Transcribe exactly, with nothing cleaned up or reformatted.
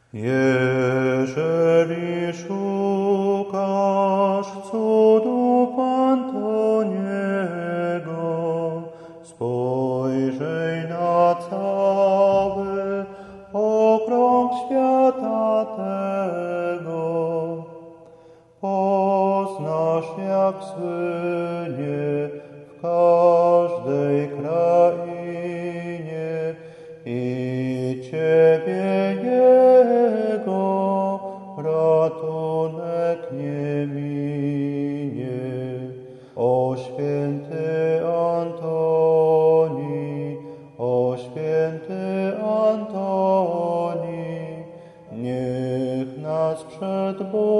Jeżeli szukasz cudów Antoniego, spojrzyj na cały okrąg świata tego. Poznasz, jak słynie w każdej krainie i Ciebie Jego ratunek nie minie. O święty Antoni, o święty Antoni, niech nas przed Bogiem